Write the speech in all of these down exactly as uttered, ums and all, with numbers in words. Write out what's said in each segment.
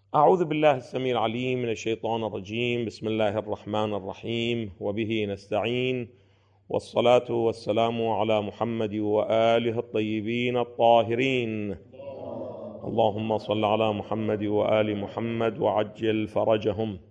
أعوذ بالله السميع العليم من الشيطان الرجيم. بسم الله الرحمن الرحيم، وبه نستعين، والصلاة والسلام على محمد وآله الطيبين الطاهرين. اللهم صل على محمد وآل محمد وعجل فرجهم.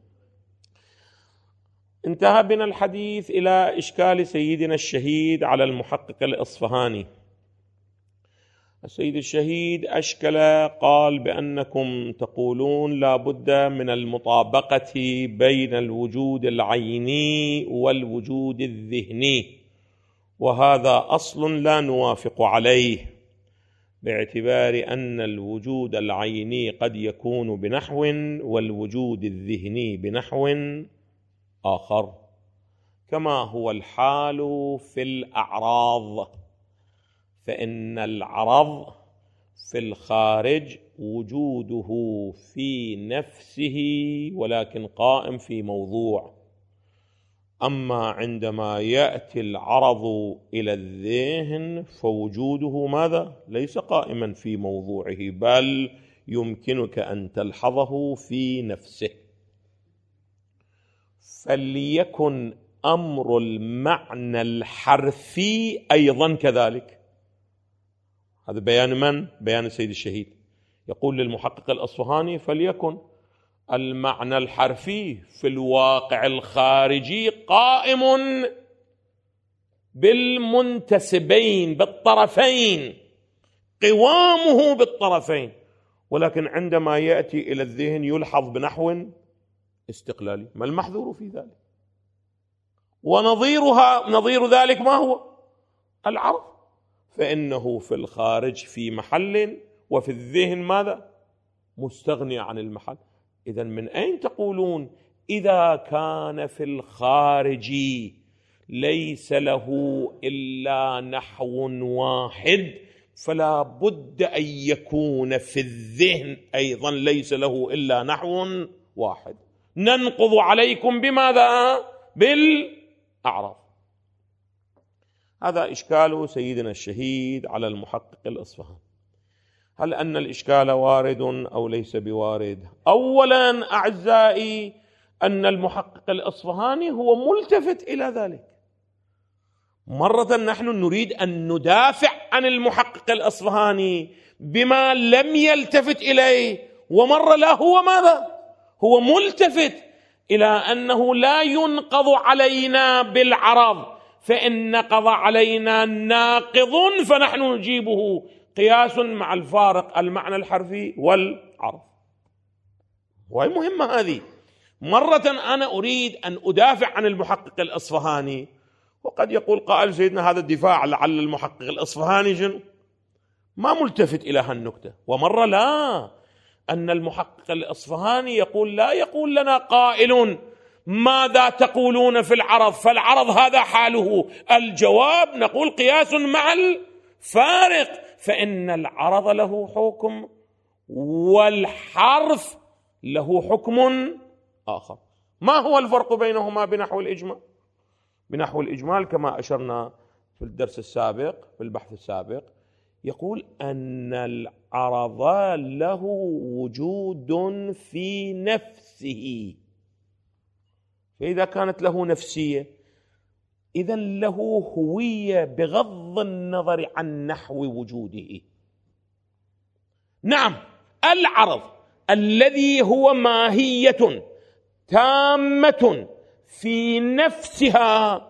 انتهى بنا الحديث إلى إشكال سيدنا الشهيد على المحقق الإصفهاني. السيد الشهيد أشكل، قال بأنكم تقولون لا بد من المطابقة بين الوجود العيني والوجود الذهني، وهذا أصل لا نوافق عليه، باعتبار أن الوجود العيني قد يكون بنحو والوجود الذهني بنحو آخر، كما هو الحال في الأعراض، فإن العرض في الخارج وجوده في نفسه ولكن قائم في موضوع، أما عندما يأتي العرض إلى الذهن فوجوده ماذا؟ ليس قائما في موضوعه، بل يمكنك أن تلحظه في نفسه. فليكن أمر المعنى الحرفي أيضا كذلك. هذا بيان من؟ بيان السيد الشهيد. يقول للمحقق الأصفهاني فليكن المعنى الحرفي في الواقع الخارجي قائم بالمنتسبين بالطرفين، قوامه بالطرفين، ولكن عندما يأتي إلى الذهن يلحظ بنحو استقلالي. ما المحذور في ذلك؟ ونظيرها نظير ذلك ما هو؟ العرض، فإنه في الخارج في محل وفي الذهن ماذا؟ مستغني عن المحل. إذن من أين تقولون إذا كان في الخارج ليس له إلا نحو واحد فلا بد أن يكون في الذهن أيضا ليس له إلا نحو واحد؟ ننقض عليكم بماذا؟ بالأعراض. هذا إشكال سيدنا الشهيد على المحقق الإصفهاني. هل أن الإشكال وارد أو ليس بوارد؟ أولا أعزائي، أن المحقق الإصفهاني هو ملتفت إلى ذلك. مرة نحن نريد أن ندافع عن المحقق الإصفهاني بما لم يلتفت إليه، ومرة لا، هو ماذا؟ هو ملتفت إلى أنه لا ينقض علينا بالعرض، فإن نقض علينا ناقض فنحن نجيبه قياس مع الفارق المعنى الحرفي والعرض. وهي مهمة هذه. مرة أنا أريد أن أدافع عن المحقق الإصفهاني، وقد يقول قائل سيدنا هذا الدفاع لعل المحقق الإصفهاني جن ما ملتفت إلى هالنكتة. ومرة لا، أن المحقق الإصفهاني يقول لا يقول لنا قائل ماذا تقولون في العرض، فالعرض هذا حاله. الجواب نقول قياس مع الفارق، فإن العرض له حكم والحرف له حكم آخر. ما هو الفرق بينهما بنحو الإجمال؟ بنحو الإجمال كما أشرنا في الدرس السابق في البحث السابق، يقول أن العرض له وجود في نفسه، فإذا كانت له نفسية إذن له هوية بغض النظر عن نحو وجوده. نعم، العرض الذي هو ماهية تامة في نفسها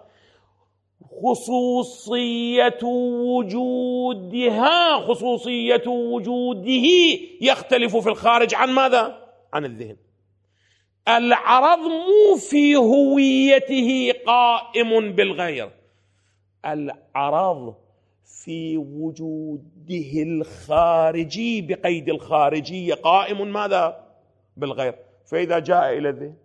خصوصية وجودها خصوصية وجوده يختلف في الخارج عن ماذا؟ عن الذهن. العرض مو في هويته قائم بالغير، العرض في وجوده الخارجي بقيد الخارجية قائم ماذا؟ بالغير. فإذا جاء إلى الذهن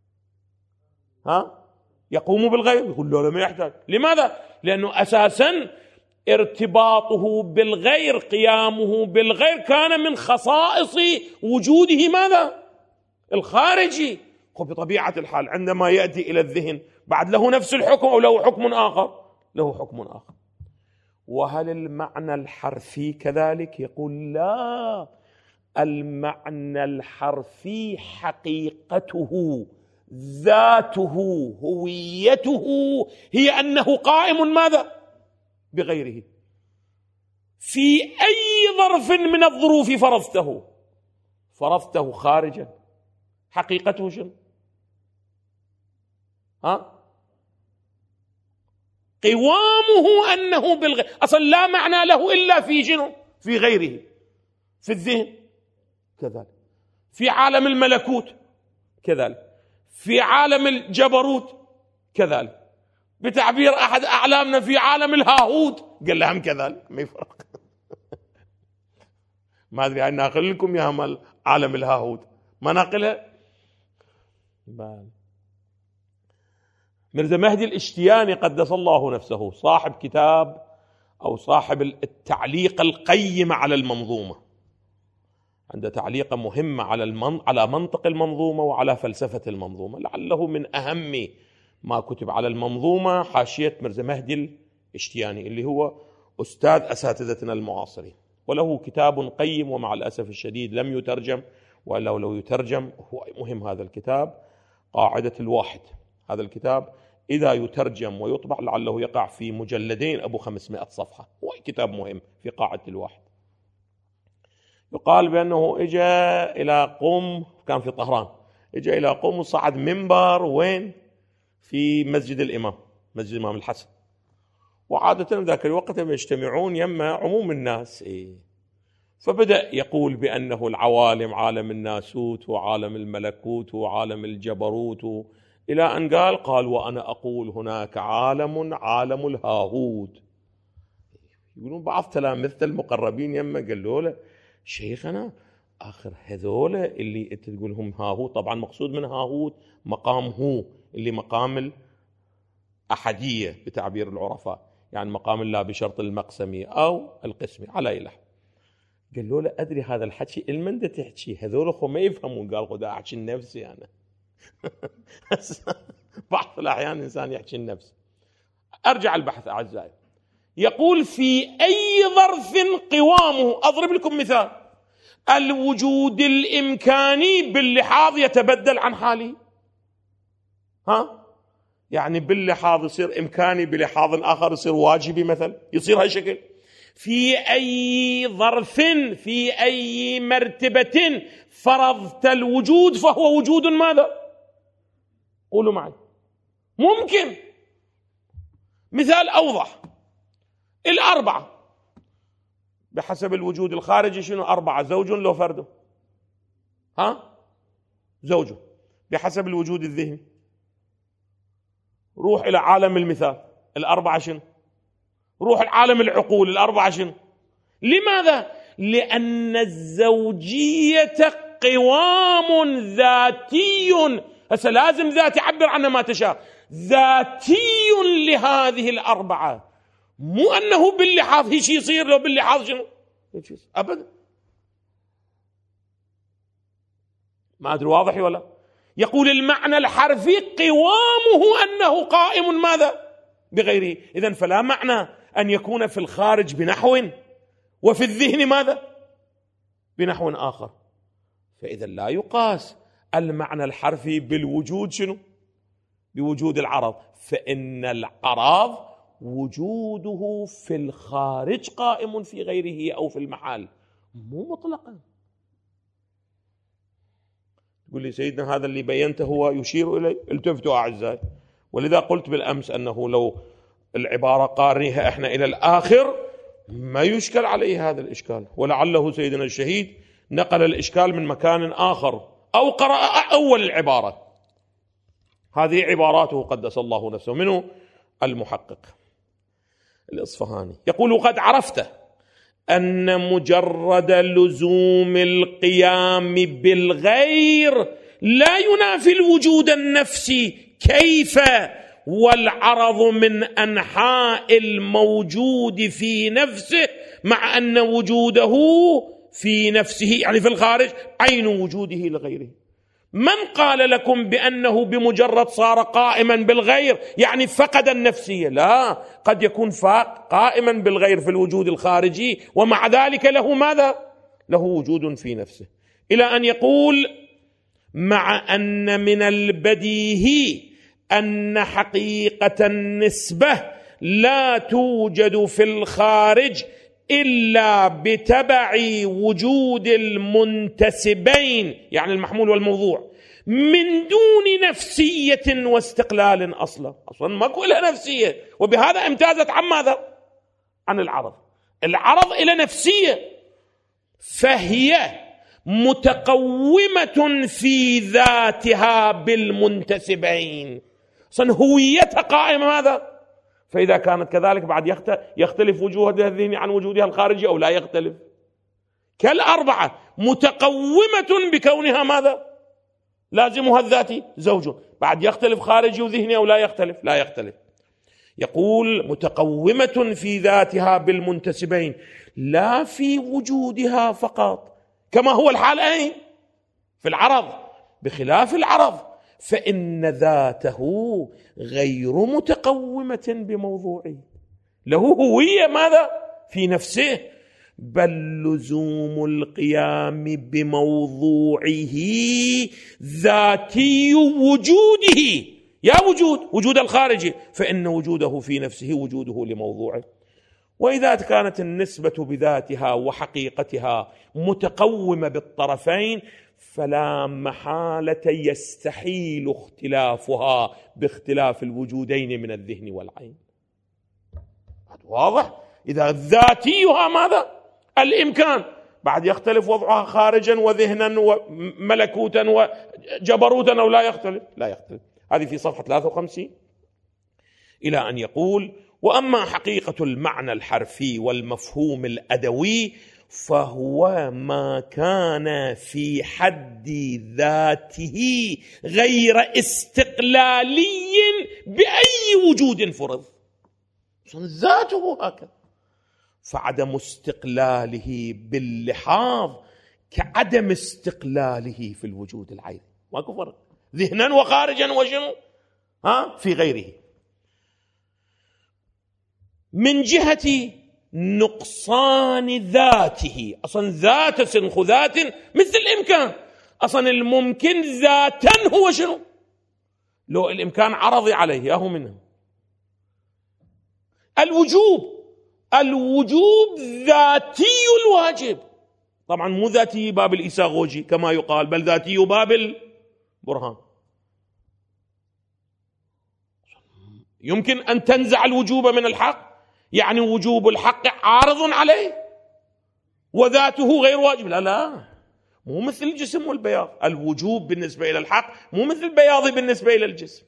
ها يقوم بالغير، يقول له لم يحتاج. لماذا؟ لأنه أساسا ارتباطه بالغير، قيامه بالغير كان من خصائص وجوده ماذا؟ الخارجي. وبطبيعة الحال عندما يأتي إلى الذهن بعد له نفس الحكم أو له حكم آخر؟ له حكم آخر. وهل المعنى الحرفي كذلك؟ يقول لا، المعنى الحرفي حقيقته، ذاته، هويته هي أنه قائم ماذا؟ بغيره. في أي ظرف من الظروف فرضته فرضته خارجا، حقيقته شنو؟ ها؟ قوامه أنه بالغير، أصلا لا معنى له إلا في شنو؟ في غيره. في الذهن كذلك، في عالم الملكوت كذلك، في عالم الجبروت كذلك، بتعبير أحد أعلامنا في عالم الهاهوت قال لهم كذلك. ما يفرق. ما أدري أن ناقل لكم يا مال عالم الهاهوت، ما ناقلها. مرزا مهدي الاشتياني قدس الله نفسه صاحب كتاب أو صاحب التعليق القيم على المنظومة، عنده تعليقة مهمة على المن... على منطق المنظومة وعلى فلسفة المنظومة، لعله من أهم ما كتب على المنظومة حاشية مرزا مهدي الاشتياني اللي هو أستاذ أساتذتنا المعاصرين، وله كتاب قيم ومع الأسف الشديد لم يترجم، وإلا لو يترجم هو مهم. هذا الكتاب قاعدة الواحد، هذا الكتاب إذا يترجم ويطبع لعله يقع في مجلدين أبو خمسمائة صفحة، هو كتاب مهم في قاعدة الواحد. يقال بأنه إجا إلى قم، كان في طهران، إجا إلى قم وصعد منبر وين؟ في مسجد الإمام، مسجد الإمام الحسن. وعادة ذاك الوقت يجتمعون يما عموم الناس، إيه؟ فبدأ يقول بأنه العوالم، عالم الناسوت وعالم الملكوت وعالم الجبروت، إلى أن قال قال وأنا أقول هناك عالم، عالم الهاهوت. يقولون بعض تلامذة المقربين يما قالوا له شيخنا آخر هذول اللي أنت تقولهم هاهوت، طبعا مقصود من هاهوت مقام هو اللي مقام الأحدية بتعبير العرفاء، يعني مقام الله بشرط المقسمي أو القسمي على أي لحظة. قالوا له أدري هذا الحكي المن ده تحكي، هذول خو ما يفهمون. قال خدا أحكي النفسي أنا. بعض الأحيان الإنسان يحكي النفس. أرجع البحث أعزائي، يقول في أي ظرف قوامه. أضرب لكم مثال، الوجود الإمكاني باللحاظ يتبدل عن حاله، ها؟ يعني باللحاظ يصير إمكاني، بلحاظ آخر يصير واجبي مثلا، يصير هالشكل. في أي ظرف، في أي مرتبة فرضت الوجود فهو وجود ماذا؟ قولوا معي. ممكن مثال أوضح، الأربعة بحسب الوجود الخارجي شنو؟ أربعة، زوج لو فرده، ها؟ زوجه. بحسب الوجود الذهني روح إلى عالم المثال، الأربعة شنو؟ روح العالم العقول، الأربعة شنو؟ لماذا؟ لأن الزوجية قوام ذاتي، هسه لازم ذات يعبر عنه ما تشاء، ذاتي لهذه الأربعة، مو أنه باللحاظ هيش يصير، لو باللحاظ شنو؟ أبدا. ما أدري واضح ولا؟ يقول المعنى الحرفي قوامه أنه قائم ماذا؟ بغيره. إذن فلا معنى أن يكون في الخارج بنحو وفي الذهن ماذا؟ بنحو آخر. فإذا لا يقاس المعنى الحرفي بالوجود شنو؟ بوجود العرض، فإن العرض وجوده في الخارج قائم في غيره أو في المحال، مو مطلقا. تقول لي سيدنا هذا اللي بينته هو يشير إليه، التفتوا أعزائي. ولذا قلت بالأمس أنه لو العبارة قارنيها إحنا إلى الآخر ما يشكل عليه هذا الإشكال، ولعله سيدنا الشهيد نقل الإشكال من مكان آخر أو قرأ أول العبارة. هذه عباراته قدس الله نفسه. منه المحقق الإصفهاني يقول قد عرفت أن مجرد لزوم القيام بالغير لا ينافي الوجود النفسي، كيف والعرض من أنحاء الموجود في نفسه، مع أن وجوده في نفسه يعني في الخارج عين وجوده لغيره. من قال لكم بأنه بمجرد صار قائما بالغير يعني فقد النفسية؟ لا، قد يكون فاق قائما بالغير في الوجود الخارجي ومع ذلك له ماذا؟ له وجود في نفسه، إلى أن يقول: مع أن من البديهي أن حقيقة النسبة لا توجد في الخارج إلا بتبع وجود المنتسبين، يعني المحمول والموضوع، من دون نفسية واستقلال. أصلا أصلا ماكو لها نفسية، وبهذا امتازت عن ماذا؟ عن العرض. العرض إلى نفسية، فهي متقومة في ذاتها بالمنتسبين، أصلا هويتها قائمة ماذا؟ فإذا كانت كذلك بعد يختلف وجودها الذهني عن وجودها الخارجي أو لا يختلف؟ كالأربعة متقومة بكونها ماذا؟ لازمها الذاتي زوج، بعد يختلف خارجي وذهني أو لا يختلف؟ لا يختلف. يقول: متقومة في ذاتها بالمنتسبين لا في وجودها فقط، كما هو الحال أين؟ في العرض، بخلاف العرض فإن ذاته غير متقومة بموضوعه، له هوية ماذا؟ في نفسه، بل لزوم القيام بموضوعه ذاتي وجوده، يا وجود وجود الخارجي، فإن وجوده في نفسه وجوده لموضوعه. وإذا كانت النسبة بذاتها وحقيقتها متقومة بالطرفين فلا محالة يستحيل اختلافها باختلاف الوجودين من الذهن والعين. واضح؟ إذا ذاتيها ماذا؟ الإمكان، بعد يختلف وضعها خارجا وذهنا وملكوتا وجبروتا أو لا يختلف؟ لا يختلف. هذه في صفحة ثلاثة وخمسين. إلى أن يقول: وأما حقيقة المعنى الحرفي والمفهوم الأدوي فهو ما كان في حد ذاته غير استقلالي بأي وجود فرض. ذاته هكذا، فعدم استقلاله باللحاظ كعدم استقلاله في الوجود العيني، ماكو فرق، ذهنا وخارجا وشنو ها في غيره. من جهة نقصان ذاته، أصلا ذات سنخ ذات مثل الإمكان، أصلا الممكن ذاتا هو شنو؟ لو الإمكان عرضي عليه أهو منه. الوجوب، الوجوب ذاتي الواجب، طبعا مو ذاتي باب الإيساغوجي كما يقال، بل ذاتي باب البرهان. يمكن أن تنزع الوجوب من الحق، يعني وجوب الحق عارض عليه وذاته غير واجب. لا لا، مو مثل الجسم والبياض. الوجوب بالنسبة إلى الحق مو مثل البياض بالنسبة إلى الجسم.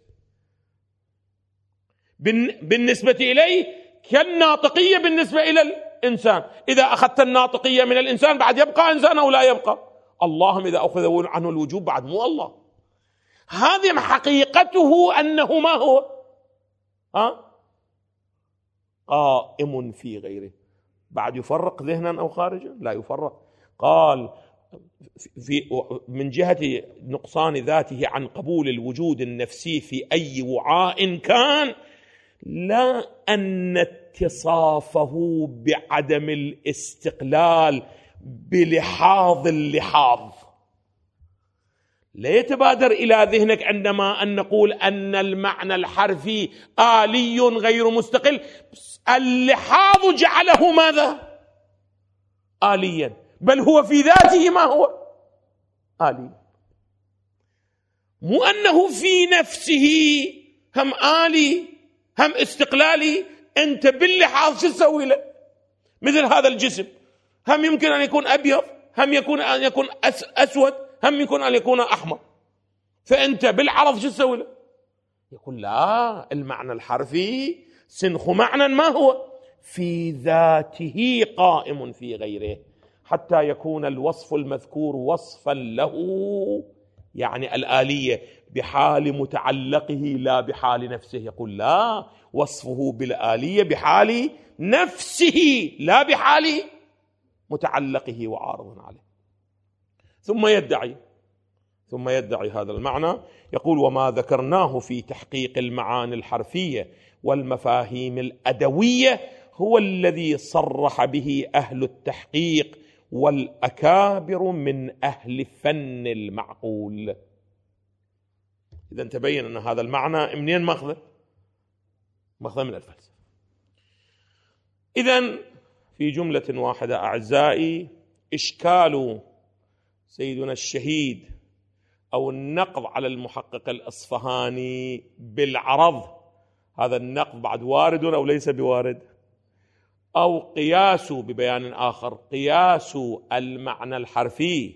بالنسبة إليه كالناطقية بالنسبة إلى الإنسان. إذا أخذت الناطقية من الإنسان بعد يبقى إنسان أو لا يبقى؟ اللهم إذا أخذ عنه الوجوب بعد مو الله. هذه حقيقته أنه ما هو ها؟ قائم في غيره. بعد يفرق ذهنا أو خارجا؟ لا يفرق. قال في من جهة نقصان ذاته عن قبول الوجود النفسي في أي وعاء كان، لا أن اتصافه بعدم الاستقلال بلحاظ اللحاظ. لا يتبادر إلى ذهنك عندما أن نقول أن المعنى الحرفي آلي غير مستقل، اللحاظ جعله ماذا؟ آليا، بل هو في ذاته ما هو؟ آلي. مو أنه في نفسه هم آلي هم استقلالي. أنت باللحاظ شو تسوي له؟ مثل هذا الجسم هم يمكن أن يكون أبيض، هم يكون أن يكون أسود، هم يكون أن يكون أحمر، فأنت بالعرض شو تسوي له؟ يقول لا، المعنى الحرفي سنخ معنى ما هو؟ في ذاته قائم في غيره، حتى يكون الوصف المذكور وصفا له، يعني الآلية بحال متعلقه لا بحال نفسه. يقول لا، وصفه بالآلية بحال نفسه لا بحال متعلقه وعارض عليه. ثم يدعي ثم يدعي هذا المعنى. يقول: وما ذكرناه في تحقيق المعاني الحرفية والمفاهيم الأدوية هو الذي صرح به أهل التحقيق والأكابر من أهل فن المعقول. إذا تبين أن هذا المعنى منين ماخذه؟ ماخذه من الفلسفة. إذن في جملة واحدة أعزائي، إشكال سيدنا الشهيد أو النقض على المحقق الأصفهاني بالعرض، هذا النقض بعد وارد أو ليس بوارد، أو قياس ببيان آخر قياس المعنى الحرفي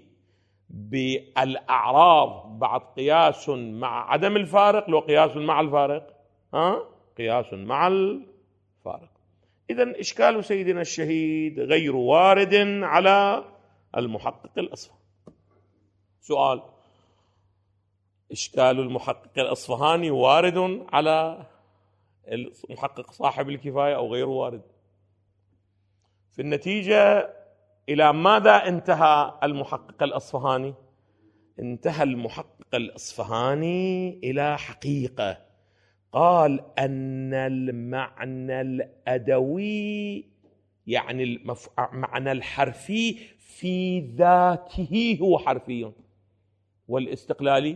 بالأعراض بعد قياس مع عدم الفارق لو قياس مع الفارق، ها قياس مع الفارق. إذن إشكال سيدنا الشهيد غير وارد على المحقق الأصفهاني. سؤال: إشكال المحقق الأصفهاني وارد على المحقق صاحب الكفاية أو غير وارد؟ في النتيجة إلى ماذا انتهى المحقق الأصفهاني؟ انتهى المحقق الأصفهاني إلى حقيقة، قال أن المعنى الأدوي يعني المعنى الحرفي في ذاته هو حرفي، والاستقلالي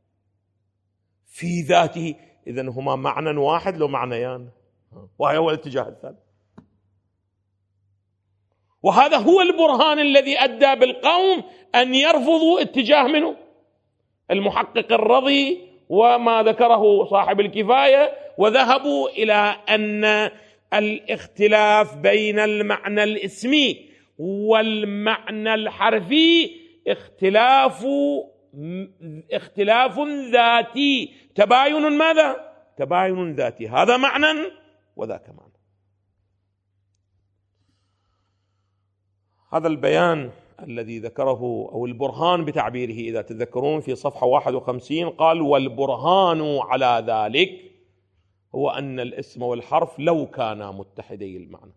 في ذاته، إذن هما معنى واحد لو معنيان، وهي هو الاتجاه الثالث. وهذا هو البرهان الذي أدى بالقوم أن يرفضوا اتجاه منه المحقق الرضي وما ذكره صاحب الكفاية، وذهبوا إلى أن الاختلاف بين المعنى الاسمي والمعنى الحرفي اختلاف اختلاف ذاتي، تباين ماذا؟ تباين ذاتي، هذا معنى وذاك معنى. هذا البيان الذي ذكره أو البرهان بتعبيره إذا تذكرون في صفحة واحد وخمسين قال: والبرهان على ذلك هو أن الاسم والحرف لو كانا متحدي المعنى.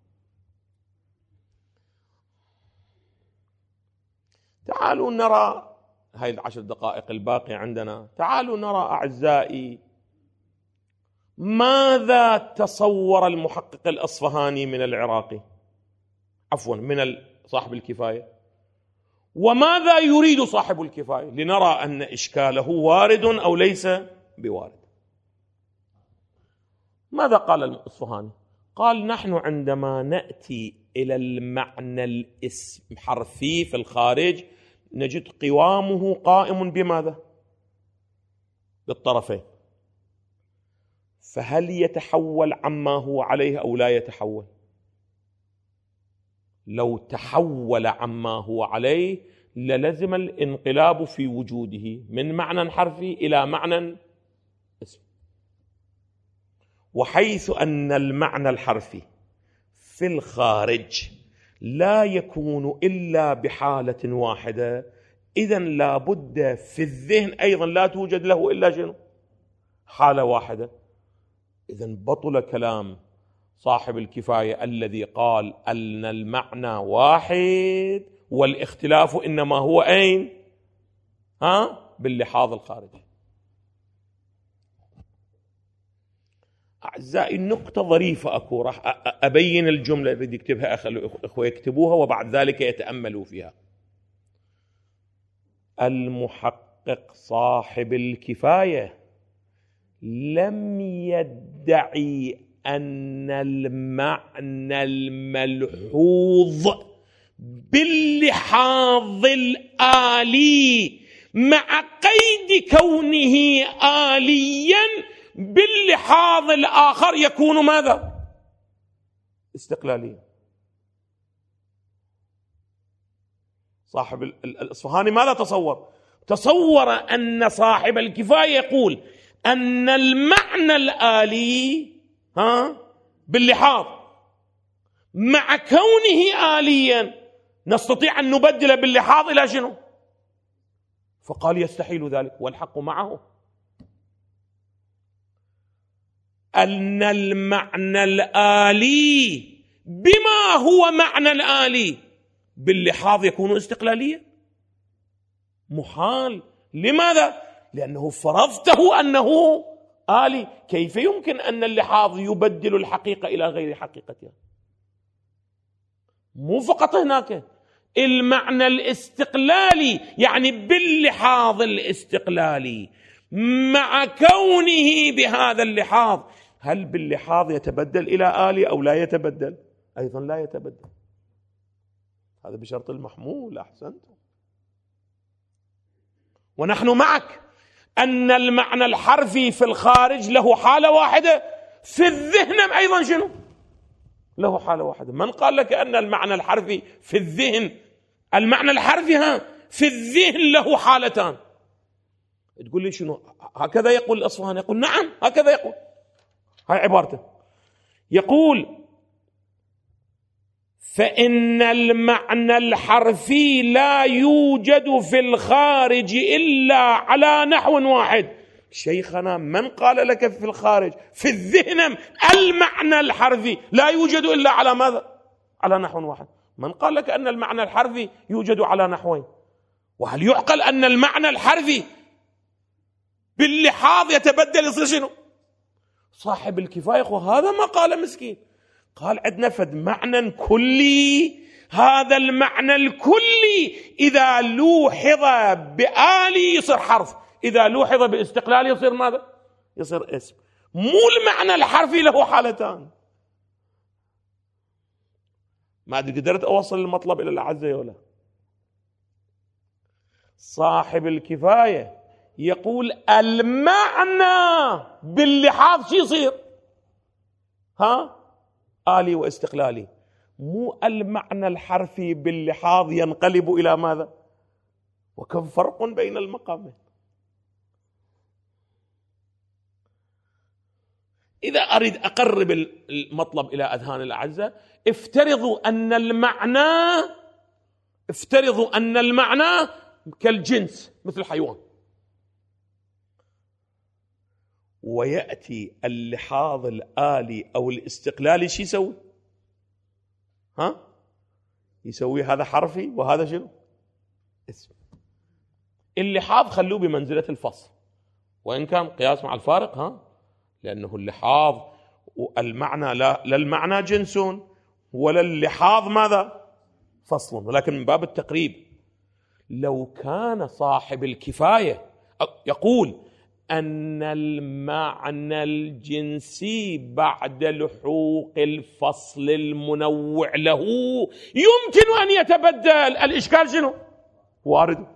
تعالوا نرى هاي العشر دقائق الباقية عندنا، تعالوا نرى أعزائي ماذا تصور المحقق الأصفهاني من العراقي، عفوا من صاحب الكفاية، وماذا يريد صاحب الكفاية، لنرى أن إشكاله وارد أو ليس بوارد. ماذا قال الأصفهاني؟ قال: نحن عندما نأتي إلى المعنى الاسم حرفي في الخارج نجد قوامه قائم بماذا؟ بالطرفين، فهل يتحول عما هو عليه أو لا يتحول؟ لو تحول عما هو عليه للزم الانقلاب في وجوده من معنى حرفي إلى معنى اسم. وحيث أن المعنى الحرفي في الخارج لا يكون إلا بحالة واحدة، إذن لا بد في الذهن أيضا لا توجد له إلا شنو؟ حالة واحدة. إذن بطل كلام صاحب الكفاية الذي قال أن المعنى واحد والاختلاف إنما هو أين؟ ها؟ باللحاظ الخارجي. أعزائي النقطة ظريفة أكو، راح أبين الجملة اللي بدي يكتبها أخوة يكتبوها وبعد ذلك يتأملوا فيها. المحقق صاحب الكفاية لم يدعي أن المعنى الملحوظ باللحاظ الآلي مع قيد كونه آليا باللحاظ الآخر يكون ماذا؟ استقلاليا. صاحب الأصفهاني ماذا تصور؟ تصور أن صاحب الكفاية يقول أن المعنى الآلي ها باللحاظ مع كونه آليا نستطيع أن نبدل باللحاظ إلى شنو؟ فقال يستحيل ذلك، والحق معه أن المعنى الآلي بما هو معنى الآلي باللحاظ يكون استقلاليا. محال. لماذا؟ لأنه فرضته أنه آلي، كيف يمكن أن اللحاظ يبدل الحقيقة إلى غير حقيقتها؟ مو فقط هناك، المعنى الاستقلالي، يعني باللحاظ الاستقلالي، مع كونه بهذا اللحاظ، هل باللحاظ يتبدل إلى آلي أو لا يتبدل؟ أيضا لا يتبدل. هذا بشرط المحمول. أحسنت. ونحن معك أن المعنى الحرفي في الخارج له حالة واحدة، في الذهن أيضا شنو؟ له حالة واحدة. من قال لك أن المعنى الحرفي في الذهن، المعنى الحرفي ها في الذهن له حالتان؟ تقول لي شنو؟ هكذا يقول الأصفهاني. يقول نعم هكذا يقول. هاي عبارته. يقول فإن المعنى الحرفي لا يوجد في الخارج إلا على نحو واحد. شيخنا من قال لك في الخارج؟ في الذهن المعنى الحرفي لا يوجد إلا على ماذا؟ على نحو واحد. من قال لك أن المعنى الحرفي يوجد على نحوين؟ وهل يعقل أن المعنى الحرفي باللحاظ يتبدل يصير شنو؟ صاحب الكفاية هذا ما قال مسكين، قال عندنا فد معنى كلي، هذا المعنى الكلي إذا لوحظ بآلي يصير حرف، إذا لوحظ باستقلال يصير ماذا؟ يصير اسم. مو المعنى الحرفي له حالتان. ما أدري قدرت أوصل المطلب إلى الأعزة ولا؟ صاحب الكفاية يقول المعنى باللحاظ شو يصير؟ ها؟ آلي واستقلالي. مو المعنى الحرفي باللحاظ ينقلب إلى ماذا؟ وكم فرق بين المقامين. إذا أريد أقرب المطلب إلى أذهان الأعزة، افترضوا أن المعنى افترضوا أن المعنى كالجنس مثل الحيوان، ويأتي اللحاظ الآلي أو الاستقلالي شو يسوي؟ ها؟ يسوي هذا حرفي وهذا شنو؟ اسم. اللحاظ خلوه بمنزلة الفصل، وإن كان قياس مع الفارق، ها؟ لأنه اللحاظ والمعنى لا, لا المعنى جنس ولا اللحاظ ماذا؟ فصل، ولكن من باب التقريب. لو كان صاحب الكفاية يقول أن المعنى الجنسي بعد لحوق الفصل المنوع له يمكن أن يتبدل، الإشكال شنو؟ وارد.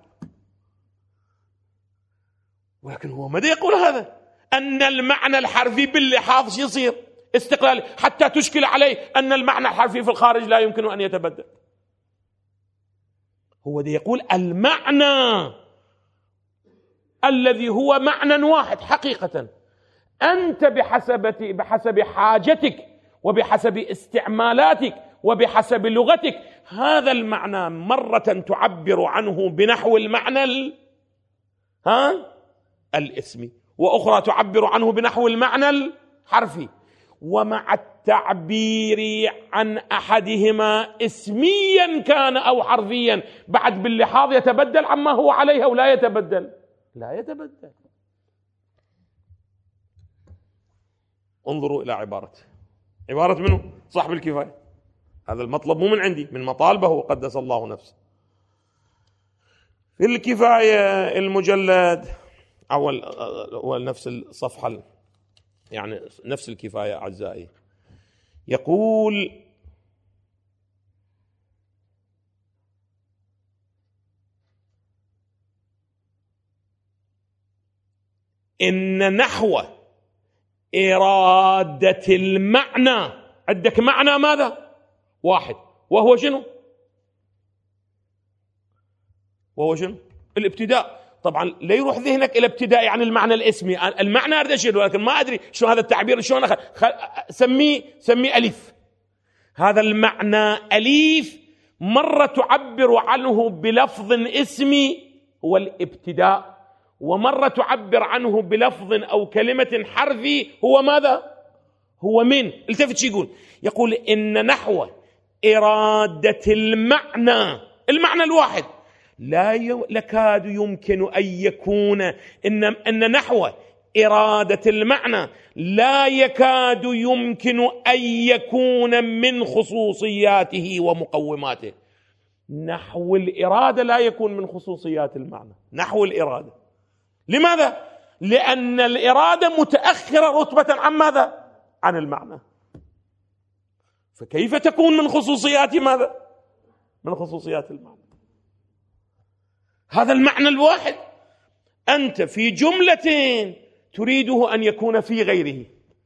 ولكن هو ماذا يقول هذا؟ أن المعنى الحرفي باللحاظ شو يصير؟ استقلالي، حتى تشكل عليه أن المعنى الحرفي في الخارج لا يمكن أن يتبدل. هو ده يقول المعنى الذي هو معنى واحد حقيقة، أنت بحسب بحسب حاجتك وبحسب استعمالاتك وبحسب لغتك، هذا المعنى مرة تعبر عنه بنحو المعنى ال... ها؟ الاسمي، وأخرى تعبر عنه بنحو المعنى الحرفي. ومع التعبير عن أحدهما اسميا كان أو حرفيا، بعد باللحاظ يتبدل عما هو عليه أو لا يتبدل؟ لا يتبدل. انظروا إلى عبارة عبارة منه صاحب الكفاية. هذا المطلب مو من عندي، من مطالبه وقدس الله نفسه. في الكفاية المجلد أول أول نفس الصفحة، يعني نفس الكفاية أعزائي، يقول إن نحو إرادة المعنى، عندك معنى ماذا؟ واحد، وهو شنو؟ وهو شنو؟ الابتداء. طبعا لا يروح ذهنك إلى ابتداء يعني المعنى الاسمي، المعنى أريد أشير، ولكن ما أدري شو هذا التعبير، شلون أخذ سميه سميه أليف. هذا المعنى أليف مرة تعبر عنه بلفظ اسمي هو الابتداء، ومرة تعبر عنه بلفظ أو كلمة حرفي هو ماذا؟ هو من. التفت شي يقول، يقول إن نحو إرادة المعنى، المعنى الواحد، لا يكاد يمكن أن يكون إن, إن نحو إرادة المعنى لا يكاد يمكن أن يكون من خصوصياته ومقوماته. نحو الإرادة لا يكون من خصوصيات المعنى. نحو الإرادة. لماذا؟ لأن الإرادة متأخرة رتبة عن ماذا؟ عن المعنى. فكيف تكون من خصوصيات ماذا؟ من خصوصيات المعنى. هذا المعنى الواحد أنت في جملة تريده أن يكون في غيره،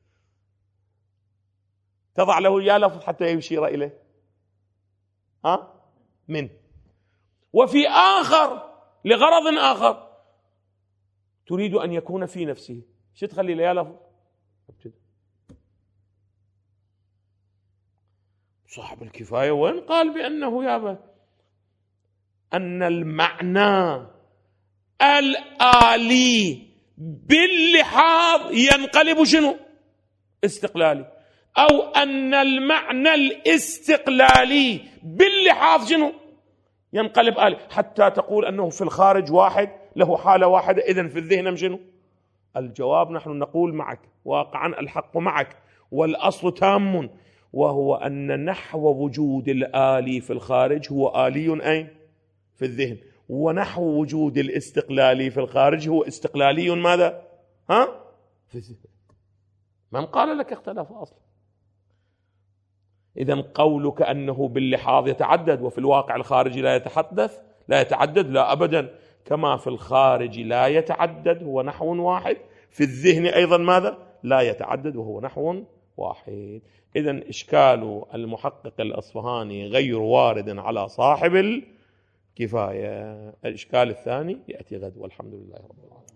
تضع له يا لفظ حتى يشير إليه، ها؟ من. وفي آخر لغرض آخر تريد أن يكون في نفسه، شو تخلي له يا لفظ؟ صاحب الكفاية وين قال بأنه يابا أن المعنى الآلي باللحاظ ينقلب شنو؟ استقلالي، أو أن المعنى الاستقلالي باللحاظ شنو؟ ينقلب آلي، حتى تقول أنه في الخارج واحد له حالة واحدة، إذن في الذهن شنو؟ الجواب نحن نقول معك واقعا الحق معك والأصل تام، وهو أن نحو وجود الآلي في الخارج هو آلي أين؟ في الذهن، ونحو وجود الاستقلالي في الخارج هو استقلالي ماذا؟ ها؟ في الذهن. من قال لك اختلف أصلا؟ إذن قولك أنه باللحاظ يتعدد وفي الواقع الخارجي لا يتحدث لا يتعدد، لا أبدا، كما في الخارج لا يتعدد هو نحو واحد، في الذهن أيضا ماذا؟ لا يتعدد وهو نحو واحد. إذن إشكال المحقق الأصفهاني غير وارد على صاحب الكفاية. الإشكال الثاني يأتي غد، والحمد لله رب العالمين.